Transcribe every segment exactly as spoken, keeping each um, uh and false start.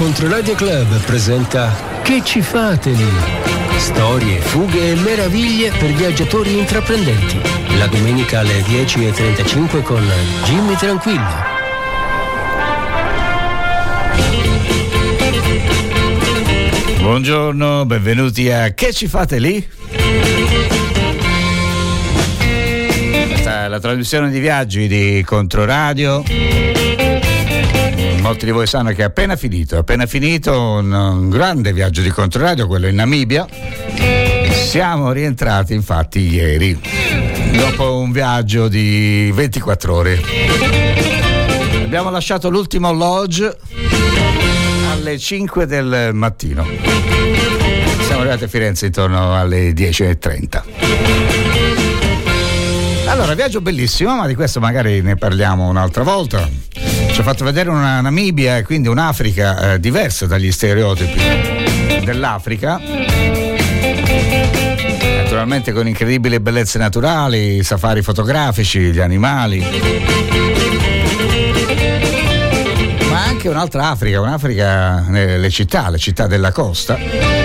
Controradio Club presenta Che ci fate lì? Storie, fughe e meraviglie per viaggiatori intraprendenti. La domenica alle dieci e trentacinque con Jimmy Tranquillo. Buongiorno, benvenuti a Che ci fate lì? Questa è la trasmissione di viaggi di Controradio. Molti di voi sanno che è appena finito, è appena finito un, un grande viaggio di Controradio, quello in Namibia. Siamo rientrati infatti ieri, dopo un viaggio di ventiquattro ore. Abbiamo lasciato l'ultimo lodge alle cinque del mattino. Siamo arrivati a Firenze intorno alle dieci e trenta. Allora, viaggio bellissimo, ma di questo magari ne parliamo un'altra volta. Ci ha fatto vedere una Namibia e quindi un'Africa eh, diversa dagli stereotipi dell'Africa, naturalmente con incredibili bellezze naturali, safari fotografici, gli animali, ma anche un'altra Africa, un'Africa nelle città, le città della costa.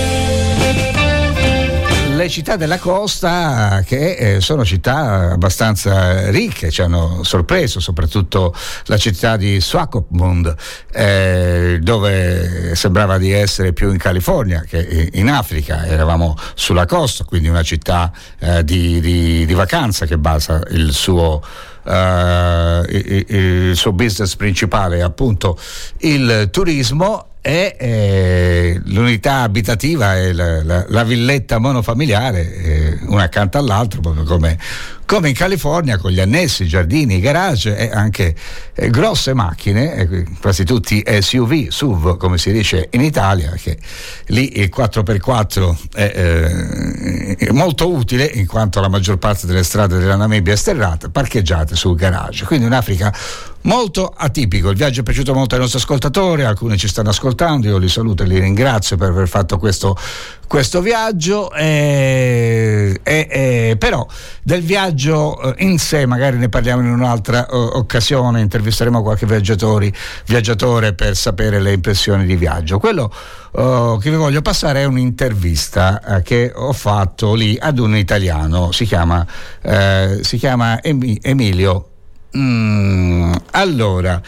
Le città della costa che eh, sono città abbastanza ricche, ci hanno sorpreso, soprattutto la città di Swakopmund, eh, dove sembrava di essere più in California che in Africa. Eravamo sulla costa, quindi una città eh, di, di, di vacanza che basa il suo Uh, il, il suo business principale è appunto il turismo e eh, l'unità abitativa è la, la, la villetta monofamiliare, eh, una accanto all'altra, proprio come, come in California, con gli annessi, i giardini, i garage e anche eh, grosse macchine, eh, quasi tutti S U V, S U V come si dice in Italia, che lì il quattro per quattro è, eh, è molto utile, in quanto la maggior parte delle strade della Namibia è sterrata, parcheggiate sul garage. Quindi un'Africa molto atipico. Il viaggio è piaciuto molto ai nostri ascoltatori, alcuni ci stanno ascoltando, io li saluto e li ringrazio per aver fatto questo, questo viaggio, e, e, e, però del viaggio in sé magari ne parliamo in un'altra uh, occasione, intervisteremo qualche viaggiatori, viaggiatore per sapere le impressioni di viaggio. Quello uh, che vi voglio passare è un'intervista uh, che ho fatto lì ad un italiano, si chiama, uh, si chiama Em- Emilio. Mm, allora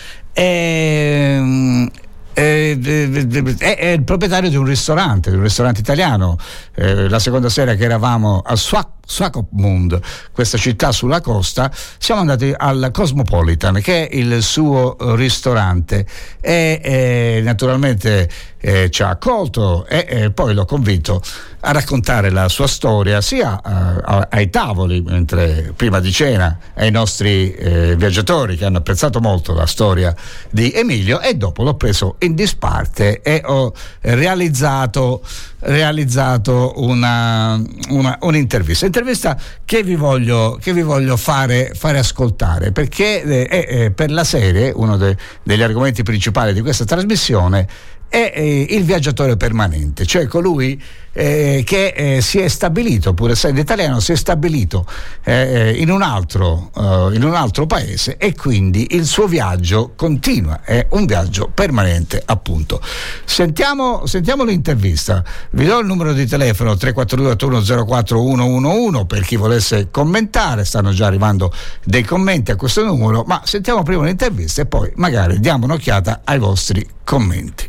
ehm, È, è, è il proprietario di un ristorante, di un ristorante italiano. Eh, la seconda sera che eravamo a Swak- Swakopmund, questa città sulla costa, siamo andati al Cosmopolitan, che è il suo ristorante, e eh, naturalmente eh, ci ha accolto e eh, poi l'ho convinto a raccontare la sua storia sia uh, ai tavoli, mentre prima di cena, ai nostri eh, viaggiatori che hanno apprezzato molto la storia di Emilio, e dopo l'ho preso in disparte e ho realizzato realizzato una, una un'intervista intervista che vi voglio che vi voglio fare fare ascoltare, perché è, è per la serie uno de, degli argomenti principali di questa trasmissione è eh, il viaggiatore permanente, cioè colui eh, che eh, si è stabilito, pur essendo italiano, si è stabilito eh, in un altro eh, in un altro paese, e quindi il suo viaggio continua, è un viaggio permanente appunto. Sentiamo, sentiamo l'intervista. Vi do il numero di telefono tre quattro due otto uno zero quattro uno uno uno per chi volesse commentare. Stanno già arrivando dei commenti a questo numero, ma sentiamo prima l'intervista e poi magari diamo un'occhiata ai vostri commenti.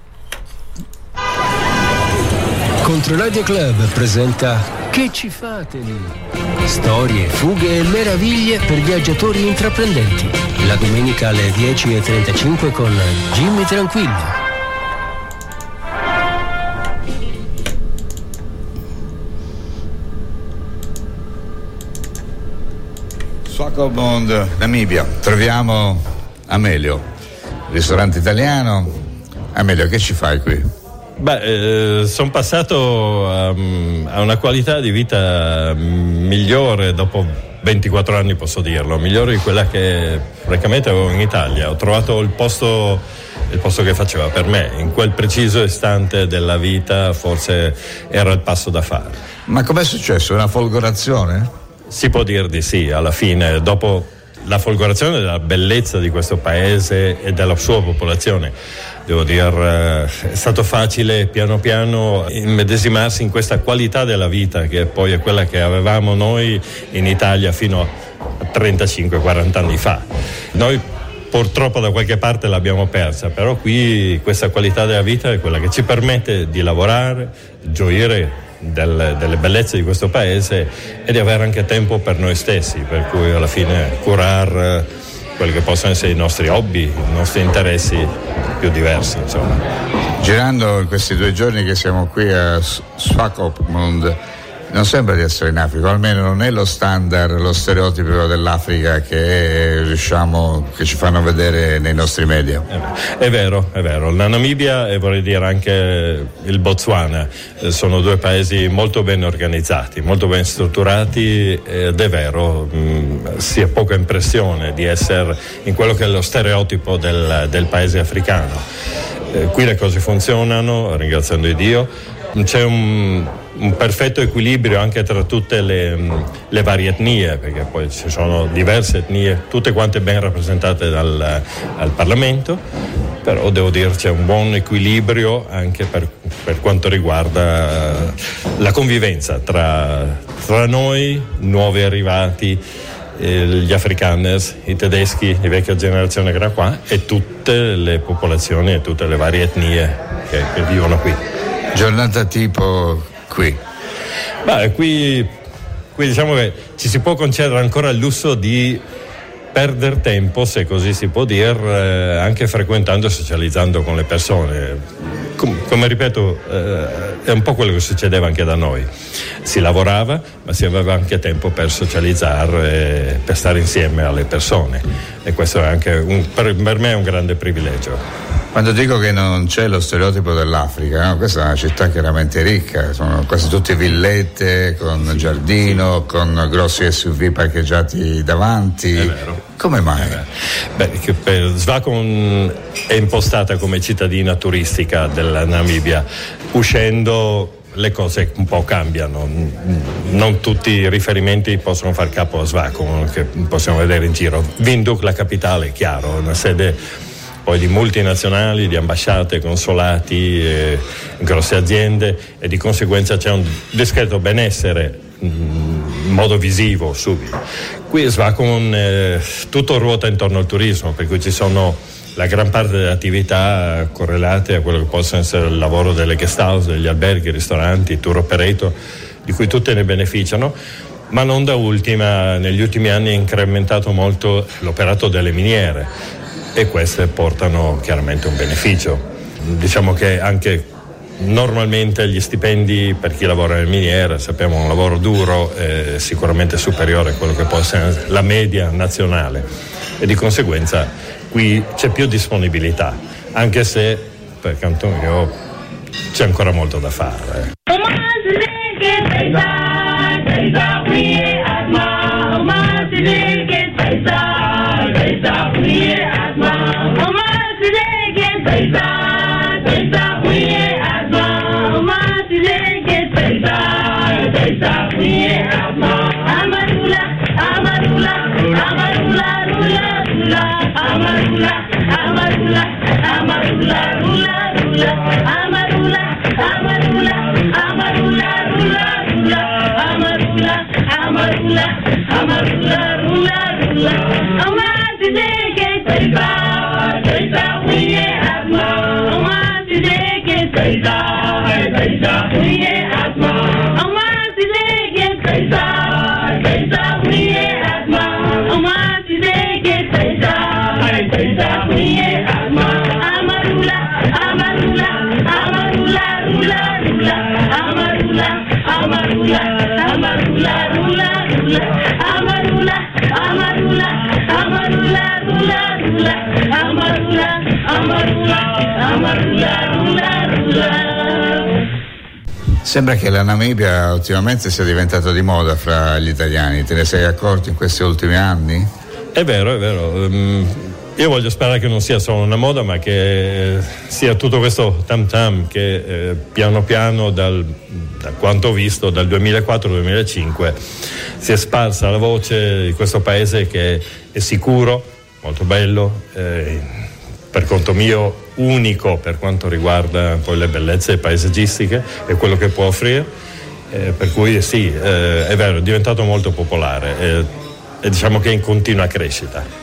Controradio Club presenta Che ci fate lì? Storie, fughe e meraviglie per viaggiatori intraprendenti. La domenica alle dieci e trentacinque con Jimmy Tranquillo. Swakopmund, Namibia. Troviamo Amelio, ristorante italiano. Amelio, che ci fai qui? Beh, eh, sono passato um, a una qualità di vita migliore dopo ventiquattro anni, posso dirlo, migliore di quella che francamente avevo in Italia. Ho trovato il posto, il posto che faceva per me, in quel preciso istante della vita forse era il passo da fare. Ma com'è successo? Una folgorazione? Si può dir di sì, alla fine, dopo la folgorazione della bellezza di questo paese e della sua popolazione. Devo dire, è stato facile piano piano immedesimarsi in questa qualità della vita che poi è quella che avevamo noi in Italia fino a trentacinque quaranta anni fa. Noi purtroppo da qualche parte l'abbiamo persa, però qui questa qualità della vita è quella che ci permette di lavorare, gioire del, delle bellezze di questo paese e di avere anche tempo per noi stessi, per cui alla fine curare quelli che possono essere i nostri hobby, i nostri interessi più diversi, insomma. Girando in questi due giorni che siamo qui a Swakopmund, non sembra di essere in Africa, o almeno non è lo standard, lo stereotipo dell'Africa che riusciamo, che ci fanno vedere nei nostri media. È vero, è vero. La Namibia e vorrei dire anche il Botswana sono due paesi molto ben organizzati, molto ben strutturati ed è vero, mh, si ha poca impressione di essere in quello che è lo stereotipo del, del paese africano. Eh, qui le cose funzionano, ringraziando Dio. C'è un, un perfetto equilibrio anche tra tutte le, le varie etnie, perché poi ci sono diverse etnie, tutte quante ben rappresentate dal, al Parlamento, però devo dire c'è un buon equilibrio anche per, per quanto riguarda la convivenza tra, tra noi, nuovi arrivati, eh, gli afrikaners, i tedeschi di vecchia generazione che era qua, e tutte le popolazioni e tutte le varie etnie che, che vivono qui. Giornata tipo qui? Beh, qui, qui diciamo che ci si può concedere ancora il lusso di perdere tempo, se così si può dire, eh, anche frequentando e socializzando con le persone. Com- come ripeto, eh, è un po' quello che succedeva anche da noi. Si lavorava, ma si aveva anche tempo per socializzare, per stare insieme alle persone, e questo è anche un, per, per me è un grande privilegio. Quando dico che non c'è lo stereotipo dell'Africa, no? Questa è una città chiaramente ricca, sono quasi tutte villette con giardino, con grossi S U V parcheggiati davanti. È vero. Come mai? Beh, per Swakopmund è impostata come cittadina turistica della Namibia. Uscendo le cose un po' cambiano, non tutti i riferimenti possono far capo a Swakopmund che possiamo vedere in giro. Windhoek, la capitale, è chiaro, una sede poi di multinazionali, di ambasciate, consolati, eh, grosse aziende, e di conseguenza c'è un discreto benessere in modo visivo subito. Qui a Swakopmund eh, tutto ruota intorno al turismo, per cui ci sono la gran parte delle attività correlate a quello che possono essere il lavoro delle guest house, degli alberghi, ristoranti, tour operator, di cui tutte ne beneficiano, ma non da ultima negli ultimi anni è incrementato molto l'operato delle miniere, e queste portano chiaramente un beneficio. Diciamo che anche normalmente gli stipendi per chi lavora nelle miniere, sappiamo, un lavoro duro, è sicuramente superiore a quello che può essere la media nazionale, e di conseguenza qui c'è più disponibilità, anche se per canto mio c'è ancora molto da fare. Sembra che la Namibia ultimamente sia diventata di moda fra gli italiani, te ne sei accorto in questi ultimi anni? È vero, è vero. Um, Io voglio sperare che non sia solo una moda, ma che sia tutto questo tam tam che eh, piano piano, dal, da quanto ho visto, dal duemilaquattro duemilacinque si è sparsa la voce di questo paese che è sicuro, molto bello, eh, per conto mio unico per quanto riguarda poi le bellezze paesaggistiche e quello che può offrire, eh, per cui sì, eh, è vero, è diventato molto popolare eh, e diciamo che è in continua crescita.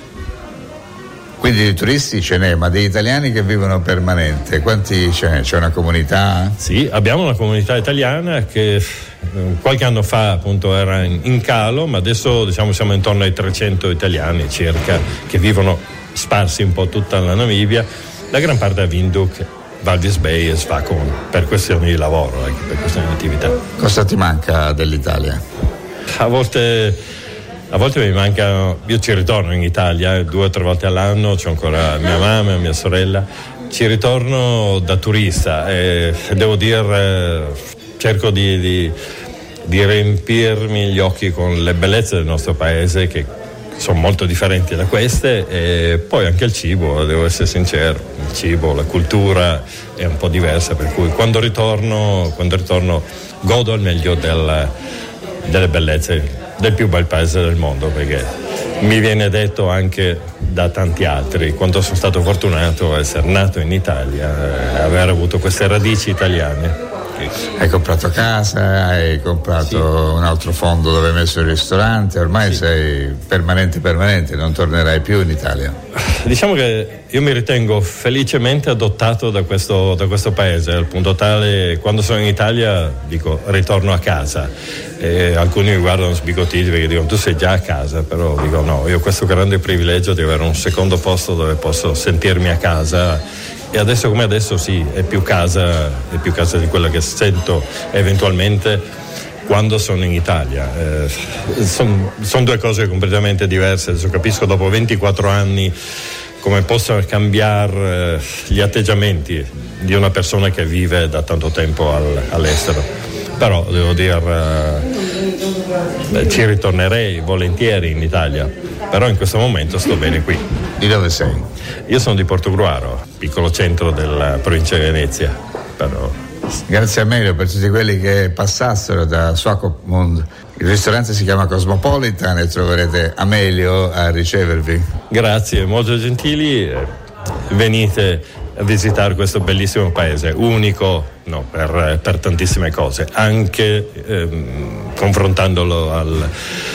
Quindi di turisti ce n'è, ma degli italiani che vivono permanente, quanti ce n'è? C'è una comunità? Sì, abbiamo una comunità italiana che qualche anno fa appunto era in, in calo, ma adesso diciamo siamo intorno ai trecento italiani circa che vivono sparsi un po' tutta la Namibia, la gran parte a Windhoek, Walvis Bay e Swakopmund per questioni di lavoro, eh, per questioni di attività. Cosa ti manca dell'Italia? A volte... A volte mi manca, io ci ritorno in Italia due o tre volte all'anno, c'ho ancora mia mamma e mia sorella, ci ritorno da turista e devo dire, cerco di, di, di riempirmi gli occhi con le bellezze del nostro paese che sono molto differenti da queste, e poi anche il cibo, devo essere sincero, il cibo, la cultura è un po' diversa, per cui quando ritorno, quando ritorno godo al meglio del, delle bellezze del più bel paese del mondo, perché mi viene detto anche da tanti altri quanto sono stato fortunato a essere nato in Italia e aver avuto queste radici italiane. Hai comprato casa, hai comprato sì. un altro fondo dove hai messo il ristorante, ormai sì. sei permanente permanente, non tornerai più in Italia. Diciamo che io mi ritengo felicemente adottato da questo, da questo paese, al punto tale quando sono in Italia dico ritorno a casa, e alcuni mi guardano sbigottiti perché dicono tu sei già a casa, però dico no, io ho questo grande privilegio di avere un secondo posto dove posso sentirmi a casa. E adesso come adesso sì, è più casa, è più casa di quella che sento eventualmente quando sono in Italia. Eh, sono son due cose completamente diverse. Adesso capisco dopo ventiquattro anni come possano cambiare eh, gli atteggiamenti di una persona che vive da tanto tempo al, all'estero. Però devo dire, eh, ci ritornerei volentieri in Italia, però in questo momento sto bene qui. Di dove sei? Io sono di Portogruaro, piccolo centro della provincia di Venezia. Però... Grazie a Melio per tutti quelli che passassero da Swakopmund. Il ristorante si chiama Cosmopolitan e troverete Amelio a ricevervi. Grazie, molto gentili. Venite a visitare questo bellissimo paese, unico no, per, per tantissime cose, anche ehm, confrontandolo al,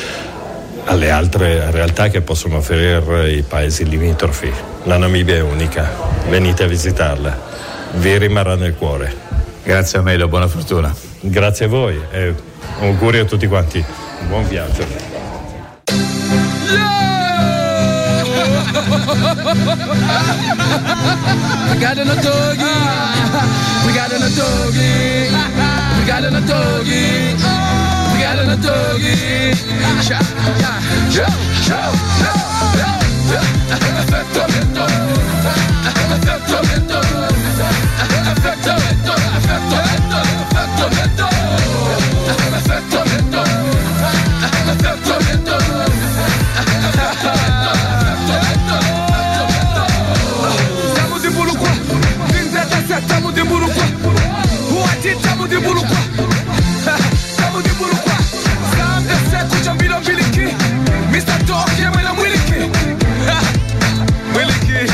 alle altre realtà che possono offrire i paesi limitrofi. La Namibia è unica, venite a visitarla, vi rimarrà nel cuore. Grazie a Melo, buona fortuna. Grazie a voi e auguri a tutti quanti, buon viaggio. We got in a doggy, we got in a doggy, we got in a doggy, we got in a doggy. Ciao, ciao, ciao, ciao. Effetto vento, effetto vento, effetto vento, effetto vento, effetto vento, effetto vento, effetto vento, effetto vento. Tamo de Buruquá, Uati tamo de Buruquá, tamo de Buruquá. Sam de seco jambira miliki, mister Talk yeah mela miliki, miliki.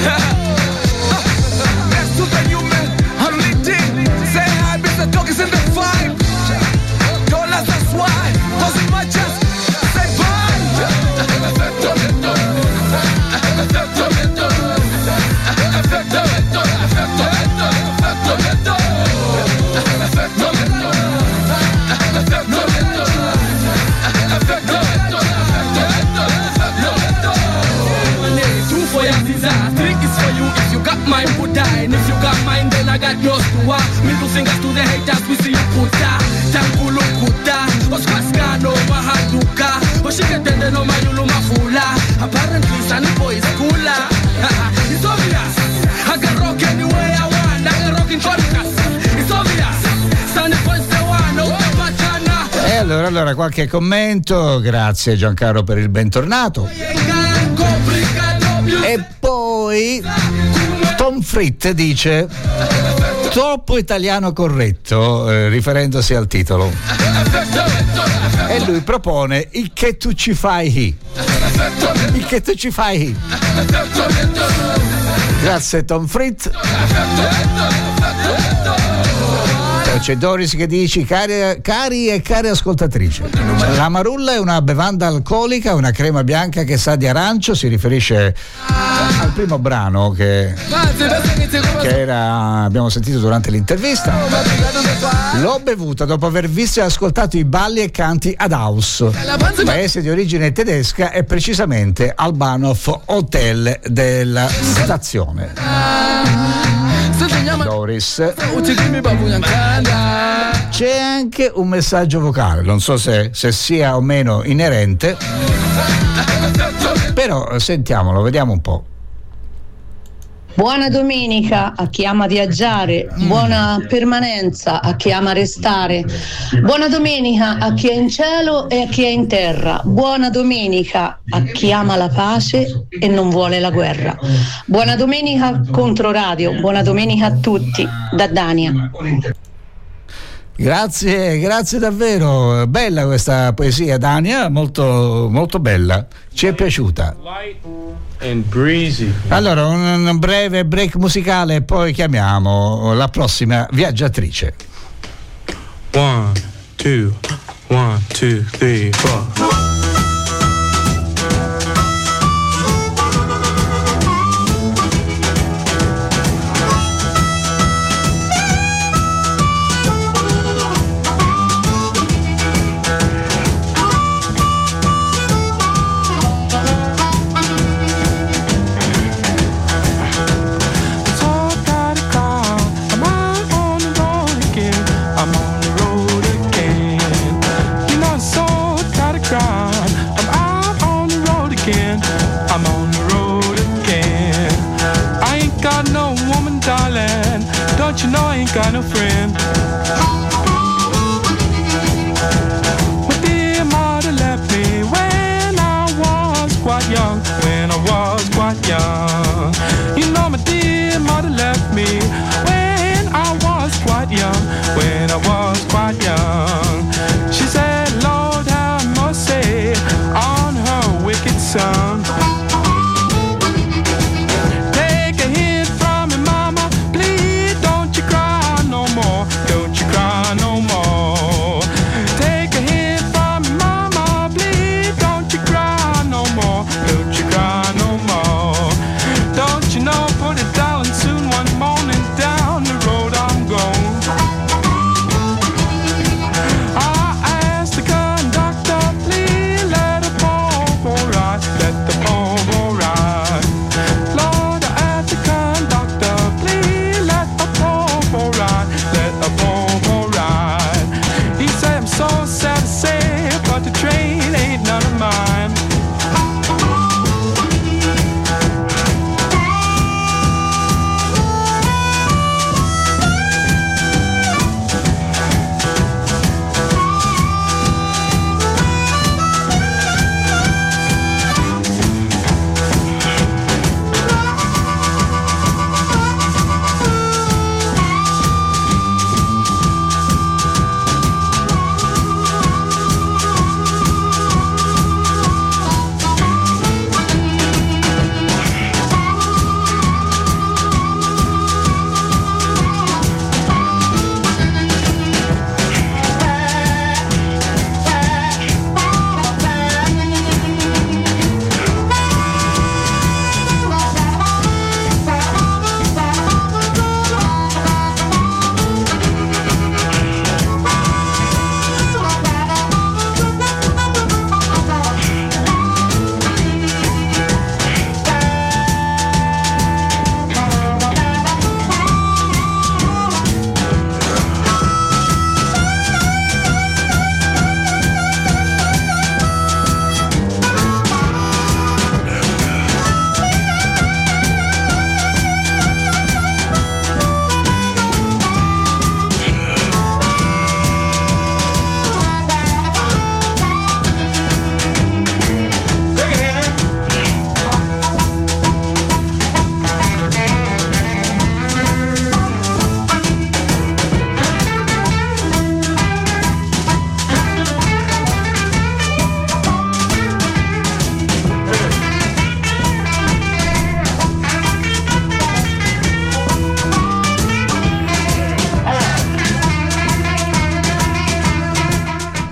Next to the new man, I'm leading. Say hi, mister Talk is in the vibe. Dollars that's why, cause in my chest, say bye. Effetto vento, effetto vento, effetto vento, effetto vento. Mine would die, and if you got mine, then I got yours too. Uh. Middle fingers to the haters, we see you put that. Tankulu kuta, Osquascano, Mahaduka, Oshikatende no Mayulu Mafula. Apparently, Sunny Boy is cooler. It's obvious, I can rock any way I want, I can rock in Choricas. It's obvious, Sunny Boy is the one, no Tapachana. E allora, allora, qualche commento, grazie Giancarlo per il bentornato. E poi Tom Fritt dice troppo italiano corretto, eh, riferendosi al titolo, e lui propone il che tu ci fai hi. Il che tu ci fai hi. Grazie Tom Fritt. C'è Doris che dice cari, cari e care ascoltatrici, la marulla è una bevanda alcolica, una crema bianca che sa di arancio, si riferisce al primo brano che, che era, abbiamo sentito durante l'intervista. L'ho bevuta dopo aver visto e ascoltato i balli e canti ad Haus, paese di origine tedesca e precisamente al Bahnhof Hotel della stazione. Doris. C'è anche un messaggio vocale, non so se, se sia o meno inerente, però sentiamolo, vediamo un po'. Buona domenica a chi ama viaggiare, buona permanenza a chi ama restare, buona domenica a chi è in cielo e a chi è in terra, buona domenica a chi ama la pace e non vuole la guerra. Buona domenica Controradio, buona domenica a tutti, da Dania. Grazie, grazie davvero, bella questa poesia Dania, molto, molto bella, ci è piaciuta. Allora un, un breve break musicale e poi chiamiamo la prossima viaggiatrice. One, two, one, two, three, four. Don't you know I ain't got no friend? My dear mother left me when I was quite young, when I was quite young. You know my dear mother left me when I was quite young, when I was quite young. She said, Lord have mercy on her wicked son. Don't you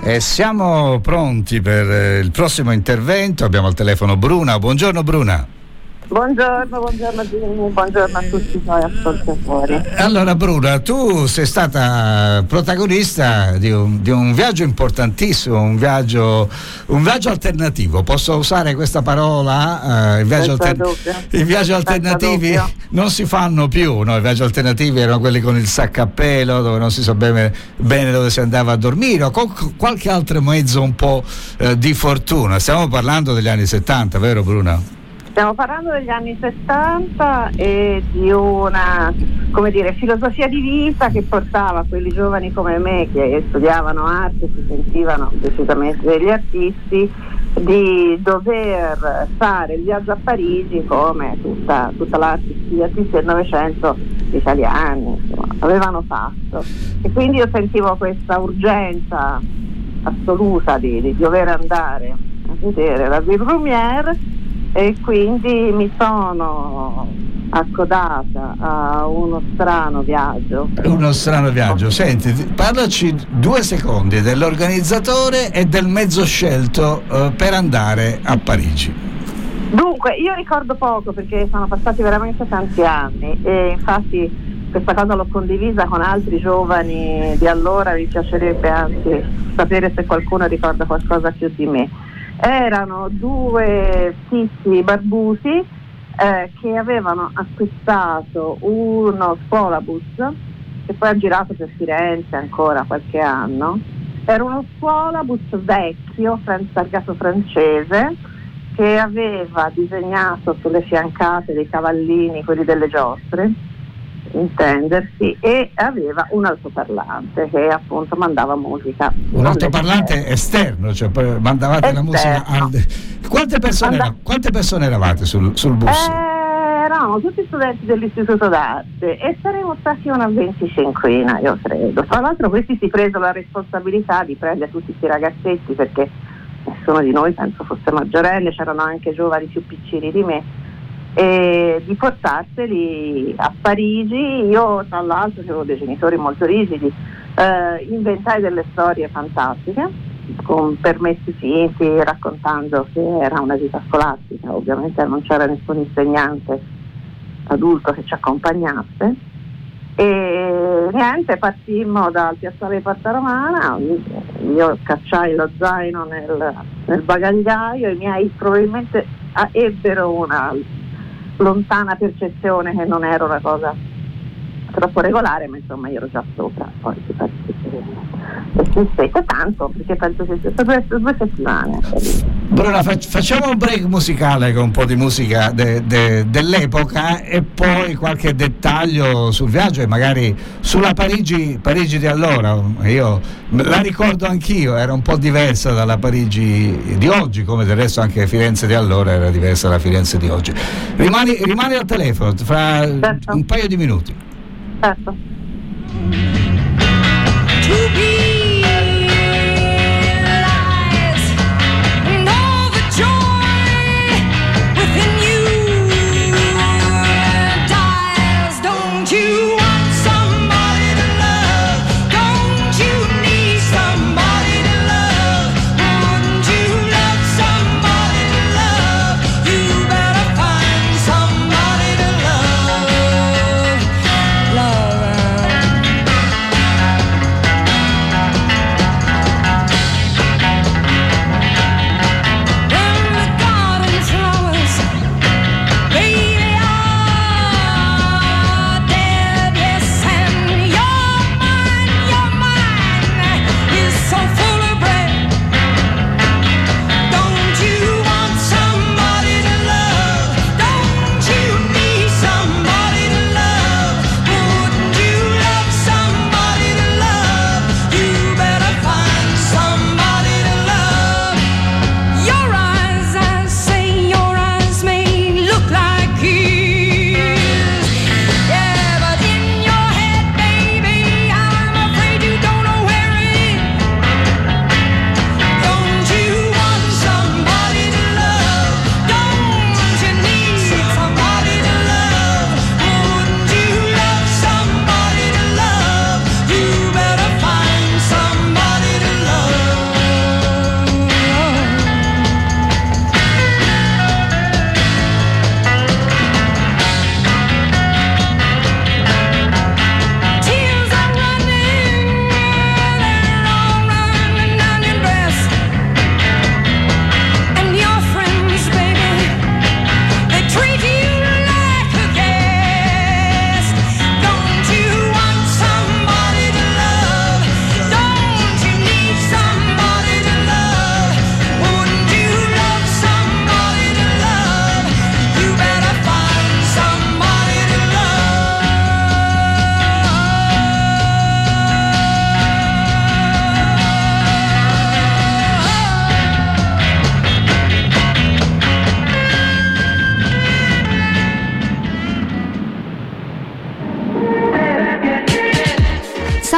E siamo pronti per il prossimo intervento. Abbiamo al telefono Bruna. Buongiorno Bruna. Buongiorno, buongiorno Gianni, buongiorno a tutti i tuoi ascoltatori. Allora Bruna, tu sei stata protagonista di un, di un viaggio importantissimo, un viaggio, un viaggio alternativo, posso usare questa parola? Uh, il viaggio alter- I viaggi alternativi non si fanno più, no? I viaggi alternativi erano quelli con il sacco a pelo, dove non si sa bene, bene dove si andava a dormire, o con qualche altro mezzo un po' uh, di fortuna. Stiamo parlando degli anni settanta, vero Bruna? Stiamo parlando degli anni sessanta e di una, come dire, filosofia di vita che portava quelli giovani come me che studiavano arte, si sentivano decisamente degli artisti, di dover fare il viaggio a Parigi come tutta, tutta l'arte, gli artisti del Novecento italiani insomma, avevano fatto. E quindi io sentivo questa urgenza assoluta di, di dover andare a vedere la Ville Lumière, e quindi mi sono accodata a uno strano viaggio. Uno strano viaggio. Senti, parlaci due secondi dell'organizzatore e del mezzo scelto uh, per andare a Parigi. Dunque, io ricordo poco perché sono passati veramente tanti anni e infatti questa cosa l'ho condivisa con altri giovani di allora, mi piacerebbe anzi sapere se qualcuno ricorda qualcosa più di me. Erano due tizi barbuti eh, che avevano acquistato uno scuolabus che poi ha girato per Firenze ancora qualche anno. Era uno scuolabus vecchio, targato francese, che aveva disegnato sulle fiancate dei cavallini, quelli delle giostre, intendersi, e aveva un altoparlante che appunto mandava musica. Un altoparlante esterno, cioè mandavate esterno. La musica al... quante persone, And... era... quante persone eravate sul, sul bus? Eh, eravamo tutti studenti dell'istituto d'arte e saremmo stati una venticinquina, io credo. Tra l'altro questi si presero la responsabilità di prendere tutti questi ragazzetti, perché nessuno di noi penso fosse maggiorenne, c'erano anche giovani più piccini di me, e di portarseli a Parigi. Io tra l'altro avevo dei genitori molto rigidi, eh, inventai delle storie fantastiche con permessi finti, raccontando che era una vita scolastica, ovviamente non c'era nessun insegnante adulto che ci accompagnasse, e niente, partimmo dal piazzale di Porta Romana. Io cacciai lo zaino nel, nel bagagliaio, i miei probabilmente ebbero una lontana percezione che non era una cosa troppo regolare, ma insomma io ero già sopra, poi si partita tanto, perché penso sia stato due, due settimane. Bruna, facciamo un break musicale con un po' di musica de, de, dell'epoca e poi qualche dettaglio sul viaggio e magari sulla Parigi, Parigi di allora. Io la ricordo anch'io, era un po' diversa dalla Parigi di oggi, come del resto anche Firenze di allora era diversa dalla Firenze di oggi. Rimani, rimani al telefono fra certo. un paio di minuti. Certo. Love.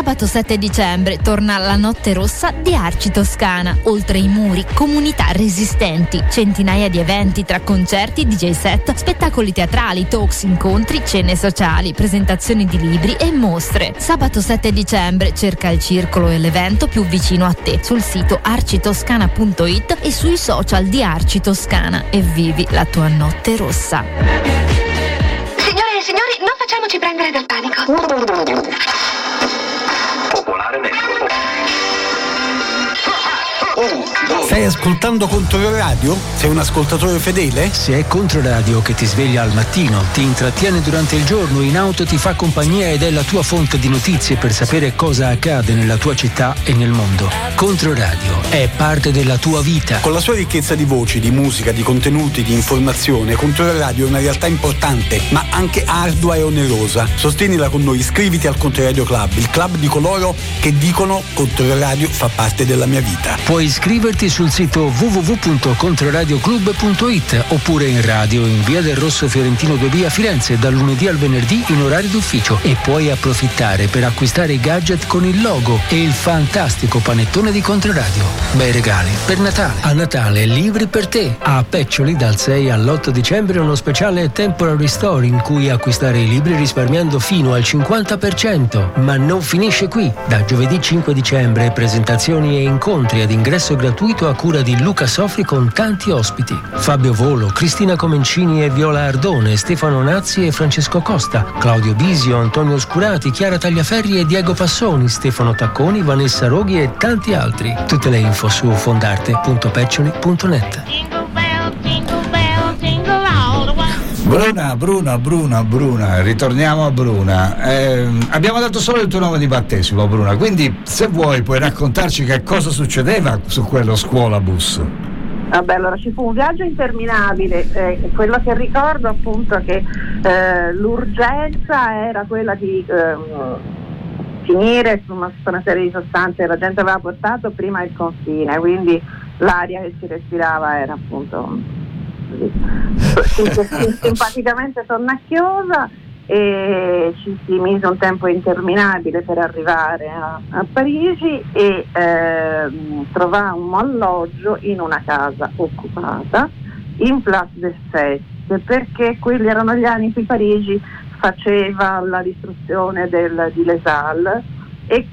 Sabato sette dicembre torna la Notte Rossa di Arci Toscana. Oltre i muri, comunità resistenti, centinaia di eventi tra concerti, D J set, spettacoli teatrali, talks, incontri, cene sociali, presentazioni di libri e mostre. Sabato sette dicembre cerca il circolo e l'evento più vicino a te sul sito arcitoscana punto it e sui social di Arci Toscana e vivi la tua Notte Rossa. Signore e signori, non facciamoci prendere dal panico. Popolare Network. Stai ascoltando Controradio? Sei un ascoltatore fedele? Se è Controradio che ti sveglia al mattino, ti intrattiene durante il giorno, in auto ti fa compagnia ed è la tua fonte di notizie per sapere cosa accade nella tua città e nel mondo. Controradio è parte della tua vita. Con la sua ricchezza di voci, di musica, di contenuti, di informazione, Controradio è una realtà importante, ma anche ardua e onerosa. Sostienila con noi, iscriviti al Controradio Club, il club di coloro che dicono Controradio fa parte della mia vita. Puoi iscriverti sul sito w w w punto controradioclub punto it oppure in radio in via del Rosso Fiorentino due B a Firenze dal lunedì al venerdì in orario d'ufficio e puoi approfittare per acquistare i gadget con il logo e il fantastico panettone di Controradio. Bei regali per Natale. A Natale libri per te. A Peccioli dal sei all'otto dicembre uno speciale Temporary Store in cui acquistare i libri risparmiando fino al cinquanta per cento. Ma non finisce qui. Da giovedì cinque dicembre presentazioni e incontri ad ingresso gratuito a cura di Luca Sofri con tanti ospiti. Fabio Volo, Cristina Comencini e Viola Ardone, Stefano Nazzi e Francesco Costa, Claudio Bisio, Antonio Scurati, Chiara Tagliaferri e Diego Passoni, Stefano Tacconi, Vanessa Roghi e tanti altri. Tutte le info su fondarte punto peccioli punto net. Bruna, Bruna, Bruna, Bruna, ritorniamo a Bruna. Eh, abbiamo dato solo il tuo nome di battesimo, Bruna, quindi se vuoi puoi raccontarci che cosa succedeva su quello scuolabus. Vabbè, allora ci fu un viaggio interminabile, eh, quello che ricordo appunto è che eh, l'urgenza era quella di eh, finire su una, su una serie di sostanze che la gente aveva portato prima il confine, quindi l'aria che si respirava era appunto simpaticamente sonnacchiosa e ci si mise un tempo interminabile per arrivare a, a Parigi e eh, trovammo alloggio in una casa occupata in Place des Fêtes, perché quelli erano gli anni in cui Parigi faceva la distruzione del, di Les Halles e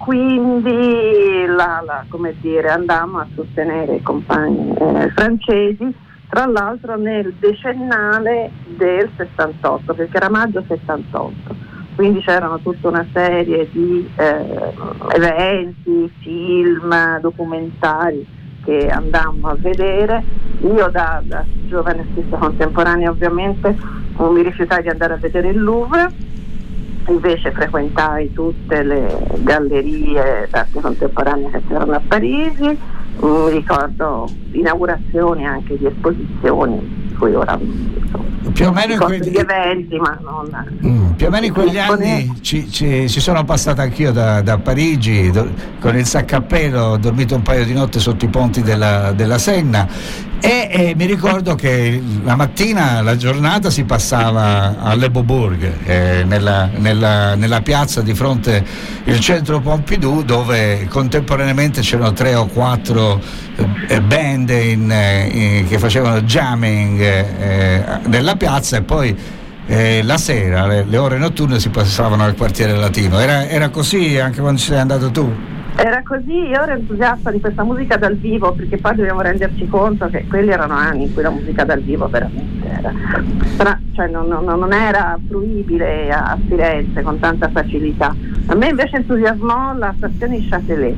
quindi la, la, come dire, andammo a sostenere i compagni eh, francesi, tra l'altro nel decennale del sessantotto, perché era maggio settantotto, quindi c'erano tutta una serie di eh, eventi, film, documentari che andammo a vedere. Io da, da giovane artista contemporanea ovviamente non mi rifiutai di andare a vedere il Louvre, invece frequentai tutte le gallerie d'arte contemporanea che c'erano a Parigi. Mi ricordo inaugurazioni anche di esposizioni di cui ora insomma, più o meno in quegli eventi, ma non mm, più o meno in quegli anni ci, ci, ci sono passato anch'io da, da Parigi do, con il saccappello, ho dormito un paio di notti sotto i ponti della, della Senna e, e mi ricordo che la mattina la giornata si passava alle Beaubourg, eh, nella, nella, nella piazza di fronte il centro Pompidou, dove contemporaneamente c'erano tre o quattro eh, band in, in, che facevano jamming eh, nella piazza e poi eh, la sera le, le ore notturne si passavano al quartiere latino. Era, era così anche quando ci sei andato tu? Era così, io ero entusiasta di questa musica dal vivo, perché poi dobbiamo renderci conto che quelli erano anni in cui la musica dal vivo veramente era, però, cioè non, non, non era fruibile a Firenze con tanta facilità. A me invece entusiasmò la stazione di Châtelet,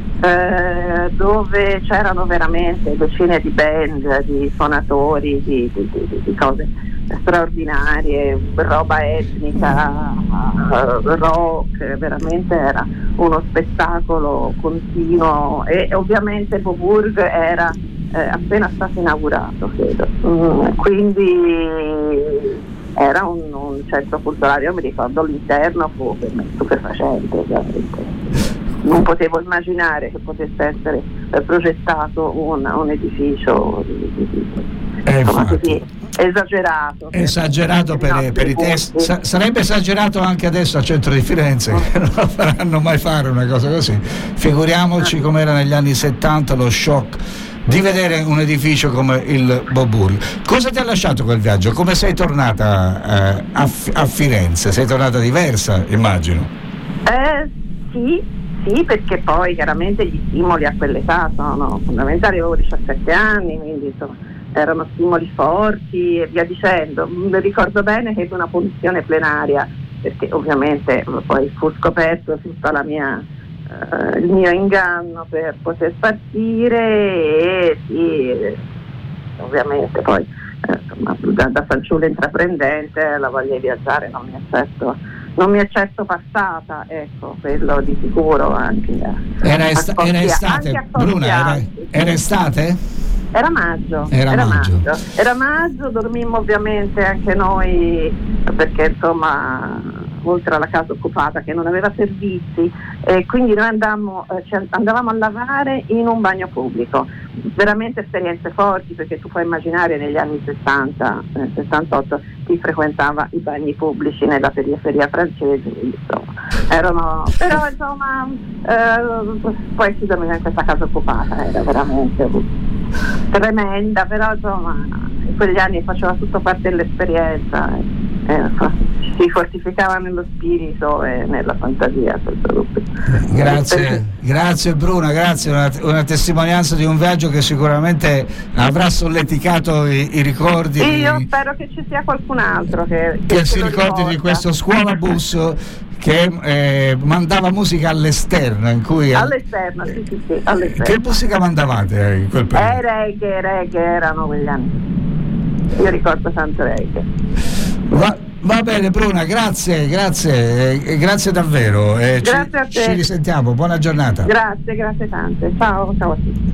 eh, dove c'erano veramente decine di band, di suonatori, di, di, di, di cose straordinarie, roba etnica, rock, veramente era uno spettacolo continuo e ovviamente Beaubourg era eh, appena stato inaugurato, credo, mm, quindi era un, un centro culturale. Io mi ricordo l'interno fu per me stupefacente, ovviamente. Non potevo immaginare che potesse essere eh, progettato un, un edificio di, di, di, eh, insomma, così esagerato. Esagerato per, per, per i test. Sa- sarebbe esagerato anche adesso al centro di Firenze, che non lo faranno mai fare una cosa così. Figuriamoci com'era negli anni settanta lo shock di vedere un edificio come il Boburi. Cosa ti ha lasciato quel viaggio? Come sei tornata eh, a, F- a Firenze? Sei tornata diversa, immagino. Eh, sì, sì, perché poi chiaramente gli stimoli a quell'età sono fondamentali. Avevo diciassette anni, quindi insomma erano stimoli forti e via dicendo. Mi ricordo bene che ebbe una punizione plenaria, perché ovviamente poi fu scoperto tutta la mia Uh, il mio inganno per poter partire e sì, ovviamente poi eh, insomma, da, da fanciulla intraprendente la voglia di viaggiare non mi è certo, non mi è certo passata, ecco, quello di sicuro. Anche a, era, est- a era estate, Bruna, era, era estate? Era maggio, era, era maggio. maggio, era maggio, dormimmo ovviamente anche noi perché insomma oltre alla casa occupata che non aveva servizi, e quindi noi andammo, eh, cioè, andavamo a lavare in un bagno pubblico, veramente esperienze forti, perché tu puoi immaginare negli anni sessanta, eh, sessantotto chi frequentava i bagni pubblici nella periferia francese, insomma, erano, però insomma eh, poi si dormiva in questa casa occupata, era veramente tremenda, però insomma in quegli anni faceva tutto parte dell'esperienza, eh, eh, si fortificava nello spirito e nella fantasia. Grazie, grazie Bruna, grazie, una, una testimonianza di un viaggio che sicuramente avrà solleticato i, i ricordi. Sì, io spero che ci sia qualcun altro che, che, che si ricordi ricorda. Di questo scuolabus che eh, mandava musica all'esterno, in cui all'esterno, sì, sì, sì, all'esterno. Che musica mandavate in quel periodo? Eh, reggae, reggae erano quegli anni. Io ricordo tanto reggae. Va, va bene Bruna, grazie, grazie, eh, grazie davvero. Eh, grazie ci, a te. Ci risentiamo, buona giornata. Grazie, grazie tante. Ciao, ciao a tutti.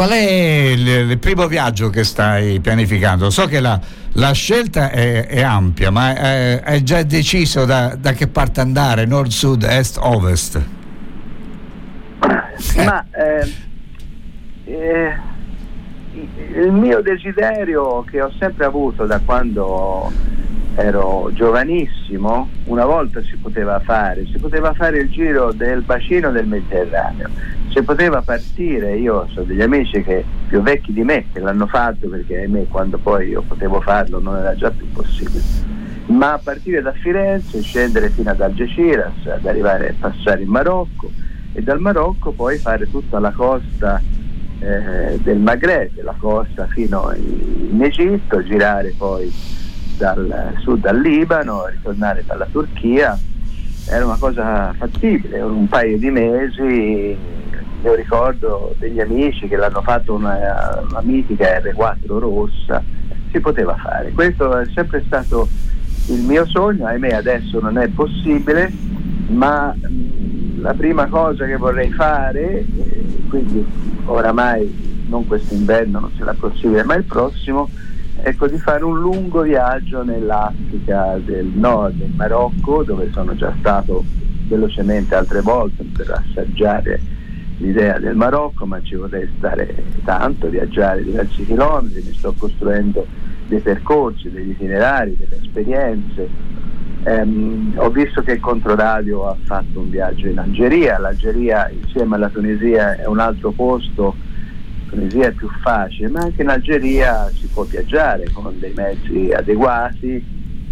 Qual è il, il primo viaggio che stai pianificando? So che la, la scelta è, è ampia, ma è, è già deciso da, da che parte andare, nord, sud, est, ovest? Ma eh, eh, il mio desiderio, che ho sempre avuto da quando ero giovanissimo, una volta si poteva fare, si poteva fare il giro del bacino del Mediterraneo, si poteva partire. Io so degli amici che più vecchi di me che l'hanno fatto, perché ahimè quando poi io potevo farlo non era già più possibile, ma partire da Firenze, scendere fino ad Algeciras, ad arrivare a passare in Marocco, e dal Marocco poi fare tutta la costa eh, del Maghreb, la costa fino in Egitto, girare poi dal sud al Libano, ritornare dalla Turchia. Era una cosa fattibile, un paio di mesi. Io ricordo degli amici che l'hanno fatto, una, una mitica erre quattro rossa, si poteva fare. Questo è sempre stato il mio sogno, ahimè adesso non è possibile, ma la prima cosa che vorrei fare, eh, quindi oramai non quest'inverno, non sarà possibile, ma il prossimo, ecco, di fare un lungo viaggio nell'Africa del Nord, in Marocco, dove sono già stato velocemente altre volte per assaggiare l'idea del Marocco, ma ci vorrei stare tanto, viaggiare diversi chilometri. Mi sto costruendo dei percorsi, degli itinerari, delle esperienze. Ehm, ho visto che il Controradio ha fatto un viaggio in Algeria. L'Algeria insieme alla Tunisia è un altro posto. Tunisia è più facile, ma anche in Algeria si può viaggiare con dei mezzi adeguati,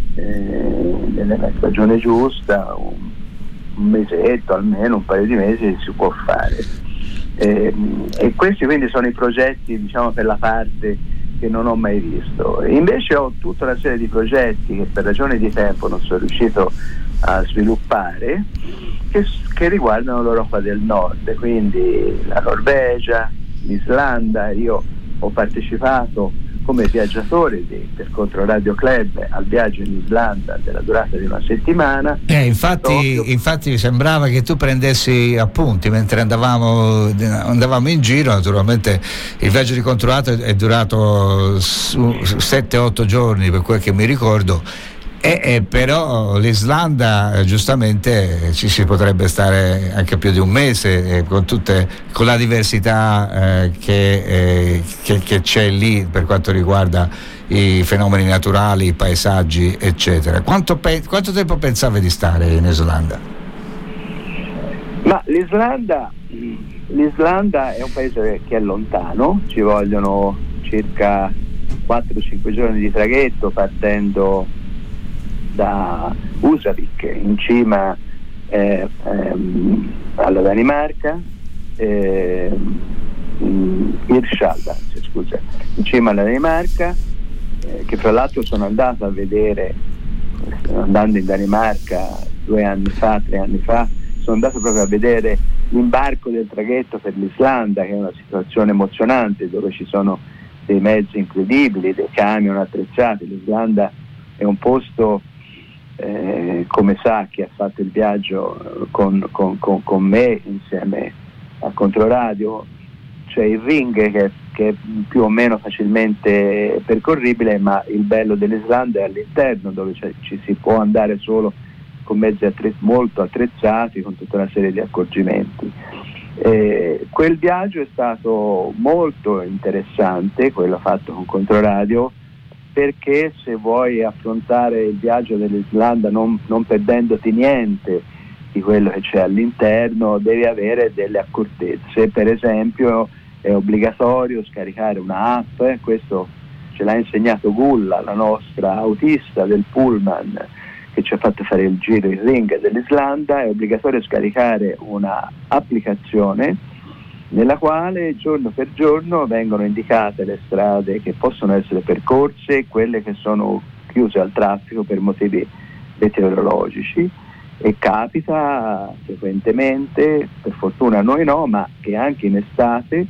eh, nella stagione giusta, un, un mesetto almeno, un paio di mesi si può fare. Eh, e questi quindi sono i progetti, diciamo, per la parte che non ho mai visto. E invece ho tutta una serie di progetti che per ragioni di tempo non sono riuscito a sviluppare, che, che riguardano l'Europa del Nord, quindi la Norvegia, l'Islanda. Io ho partecipato come viaggiatore di, del Controradio Club al viaggio in Islanda della durata di una settimana. Eh, infatti, proprio... infatti sembrava che tu prendessi appunti mentre andavamo, andavamo in giro. Naturalmente il viaggio di Controradio è durato sette otto giorni per quel che mi ricordo. E, e però l'Islanda, giustamente, ci si potrebbe stare anche più di un mese, eh, con tutte con la diversità eh, che, eh, che, che c'è lì per quanto riguarda i fenomeni naturali, i paesaggi, eccetera. Quanto, pe- quanto tempo pensavi di stare in Islanda? Ma l'Islanda, l'Islanda è un paese che è lontano, ci vogliono circa quattro cinque giorni di traghetto partendo da Husavik, in cima eh, ehm, alla Danimarca, eh, Hirtshals, scusa, in cima alla Danimarca, eh, che fra l'altro sono andato a vedere, andando in Danimarca due anni fa, tre anni fa, sono andato proprio a vedere l'imbarco del traghetto per l'Islanda, che è una situazione emozionante, dove ci sono dei mezzi incredibili, dei camion attrezzati. L'Islanda è un posto, Eh, come sa chi ha fatto il viaggio con, con, con, con me insieme a Controradio, c'è il ring che, che è più o meno facilmente percorribile, ma il bello dell'Islanda è all'interno, dove ci si può andare solo con mezzi attre- molto attrezzati, con tutta una serie di accorgimenti. Eh, quel viaggio è stato molto interessante, quello fatto con Controradio, perché se vuoi affrontare il viaggio dell'Islanda non, non perdendoti niente di quello che c'è all'interno, devi avere delle accortezze. Per esempio è obbligatorio scaricare una app, eh, questo ce l'ha insegnato Gulla, la nostra autista del pullman che ci ha fatto fare il giro, il ring dell'Islanda. È obbligatorio scaricare una applicazione nella quale giorno per giorno vengono indicate le strade che possono essere percorse e quelle che sono chiuse al traffico per motivi meteorologici, e capita frequentemente, per fortuna noi no, ma che anche in estate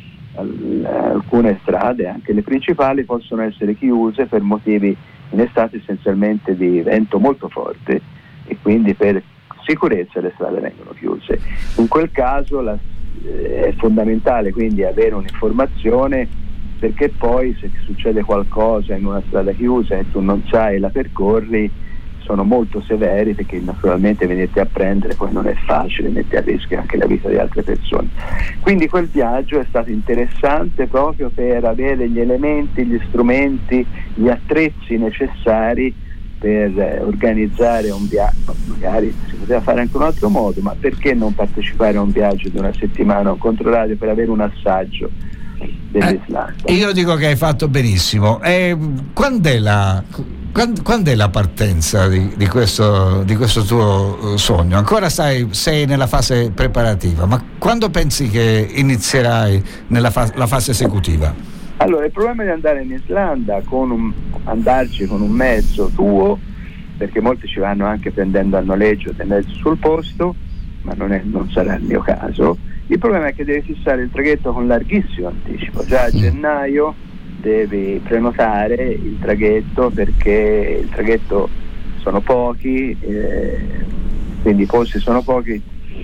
alcune strade, anche le principali, possono essere chiuse per motivi in estate essenzialmente di vento molto forte, e quindi per sicurezza le strade vengono chiuse. In quel caso la eh, è fondamentale quindi avere un'informazione, perché poi se succede qualcosa in una strada chiusa e tu non sai e la percorri, sono molto severi, perché naturalmente venirti a prendere poi non è facile, mette a rischio anche la vita di altre persone. Quindi quel viaggio è stato interessante proprio per avere gli elementi, gli strumenti, gli attrezzi necessari per eh, organizzare un viaggio. Magari si poteva fare anche in un altro modo, ma perché non partecipare a un viaggio di una settimana a un controradio per avere un assaggio dell'Islanda? Eh, io dico che hai fatto benissimo. Eh, quando è la Quando, quando è la partenza di, di, questo, di questo tuo sogno? Ancora stai, sei nella fase preparativa, ma quando pensi che inizierai nella fa- la fase esecutiva? Allora, il problema di andare in Islanda, con un, andarci con un mezzo tuo, perché molti ci vanno anche prendendo a noleggio dei mezzi sul posto, ma non, è, non sarà il mio caso. Il problema è che devi fissare il traghetto con larghissimo anticipo, già a gennaio devi prenotare il traghetto, perché il traghetto sono pochi, eh, quindi i posti sono pochi,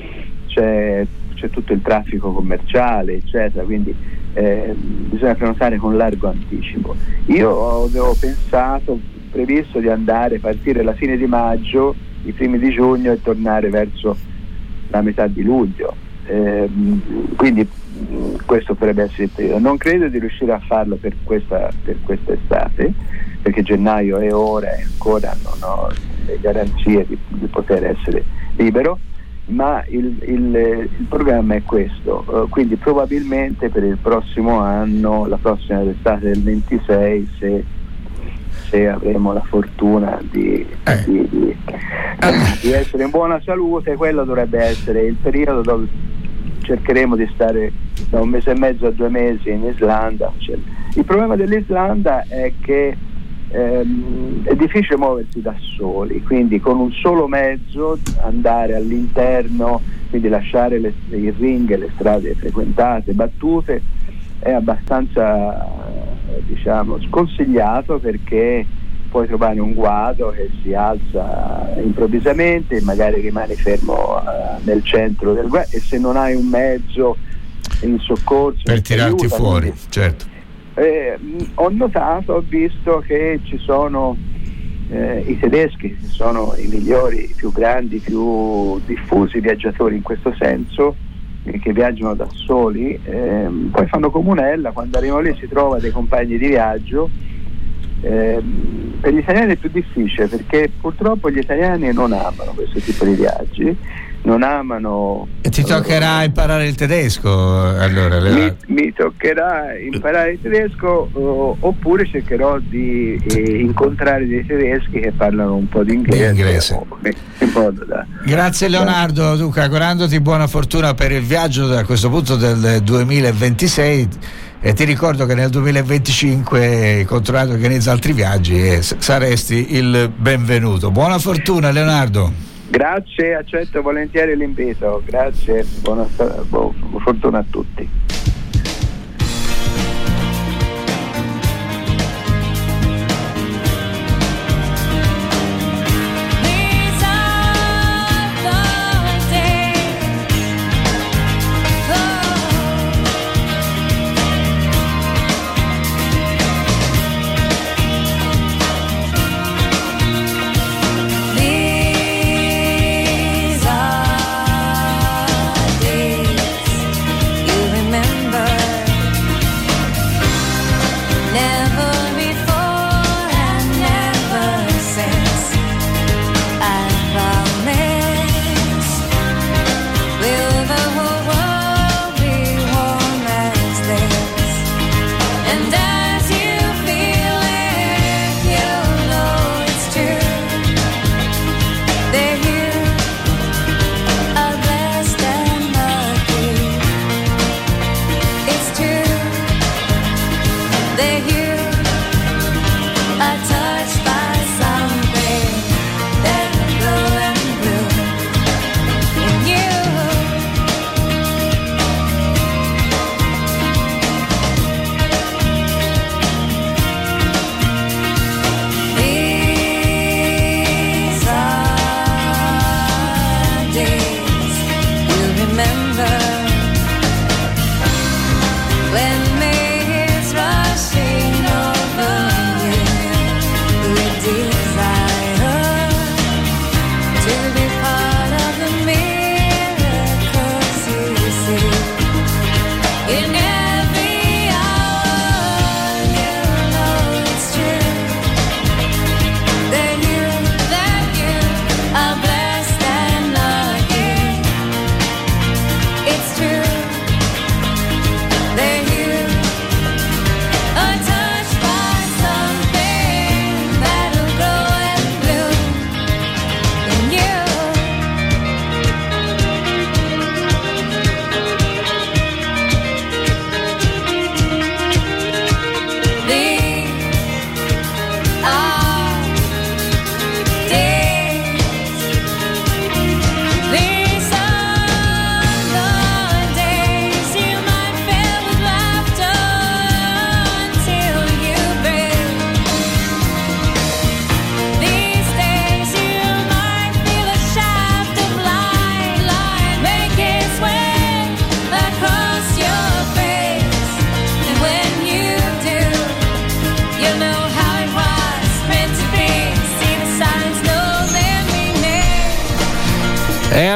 c'è, c'è tutto il traffico commerciale eccetera, quindi eh, bisogna prenotare con largo anticipo. Io avevo pensato, previsto di andare, partire la fine di maggio, i primi di giugno e tornare verso la metà di luglio, eh, quindi questo potrebbe essere il periodo. Non credo di riuscire a farlo per questa per quest'estate, perché gennaio è ora e ancora non ho le garanzie di, di poter essere libero, ma il, il, il programma è questo, uh, quindi probabilmente per il prossimo anno, la prossima estate del ventisei, se, se avremo la fortuna di, eh. di, di, di essere in buona salute, quello dovrebbe essere il periodo dove cercheremo di stare da un mese e mezzo a due mesi in Islanda. Cioè, il problema dell'Islanda è che ehm, è difficile muoversi da soli, quindi con un solo mezzo andare all'interno, quindi lasciare le, il ring, le strade frequentate, battute, è abbastanza diciamo sconsigliato, perché puoi trovare un guado che si alza improvvisamente e magari rimane fermo uh, nel centro del guado, e se non hai un mezzo in soccorso per tirarti aiuta, fuori, quindi, certo. Eh, ho notato, ho visto che ci sono eh, i tedeschi, che sono i migliori, i più grandi, i più diffusi viaggiatori in questo senso, eh, che viaggiano da soli, eh, poi fanno comunella, quando arrivano lì si trova dei compagni di viaggio. Eh, per gli italiani è più difficile, perché purtroppo gli italiani non amano questo tipo di viaggi, non amano. E ti toccherà imparare il tedesco, allora? Mi, mi toccherà imparare il tedesco, oh, oppure cercherò di eh, incontrare dei tedeschi che parlano un po' di inglese, di inglese. Oh, in modo da, Grazie Leonardo, dunque augurandoti buona fortuna per il viaggio a questo punto del duemilaventisei, e ti ricordo che nel duemilaventicinque Controradio organizza altri viaggi e saresti il benvenuto. Buona fortuna Leonardo. Grazie, accetto volentieri l'invito, grazie, buona, buona fortuna a tutti.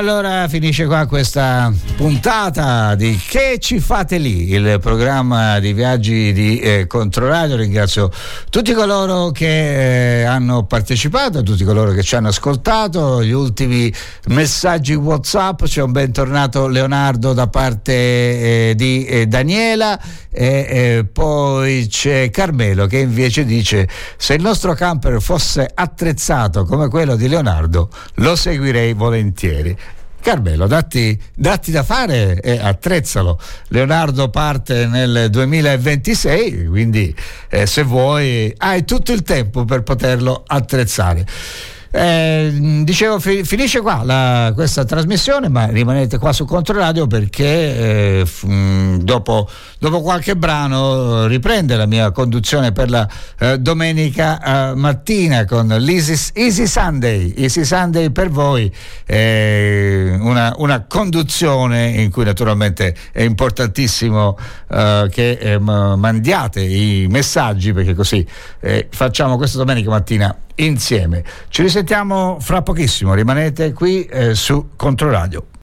allora finisce qua questa puntata di Che ci fate lì, il programma di viaggi di eh, Controradio. Ringrazio tutti coloro che eh, hanno partecipato, tutti coloro che ci hanno ascoltato, gli ultimi messaggi WhatsApp. C'è un bentornato Leonardo da parte eh, di eh, Daniela e eh, poi c'è Carmelo che invece dice: se il nostro camper fosse attrezzato come quello di Leonardo lo seguirei volentieri. Carmelo, datti, datti da fare e attrezzalo. Leonardo parte nel duemilaventisei, quindi eh, se vuoi hai tutto il tempo per poterlo attrezzare. Eh, dicevo, fi- finisce qua la, questa trasmissione, ma rimanete qua su Controradio perché eh, f- mh, dopo, dopo qualche brano riprende la mia conduzione per la eh, domenica eh, mattina con l'Easy Easy Sunday, Easy Sunday per voi, eh, una, una conduzione in cui naturalmente è importantissimo eh, che eh, mandiate i messaggi, perché così eh, facciamo questa domenica mattina insieme. Ci risentiamo fra pochissimo, rimanete qui eh, su Controradio.